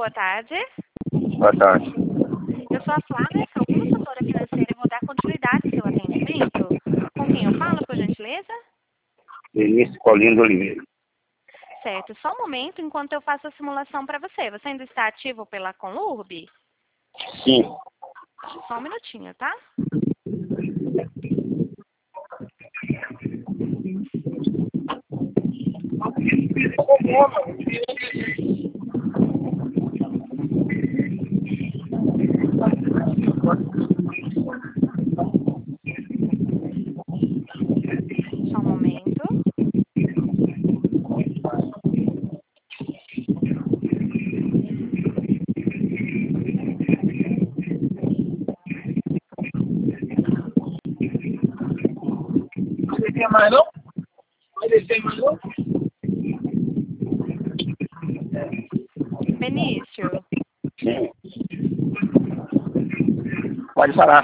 boa tarde. Boa tarde. Eu sou a Flávia, sou consultora financeira e vou dar continuidade ao seu atendimento. Com quem eu falo, por gentileza? Vinícius Colino de Oliveira. Certo, só um momento enquanto eu faço a simulação para você. Você ainda está ativo pela Conlurb? Sim. Só um minutinho, tá? Só um momento. Vai descer mais não? Vai descer mais não? Benício, Sim. Pode falar.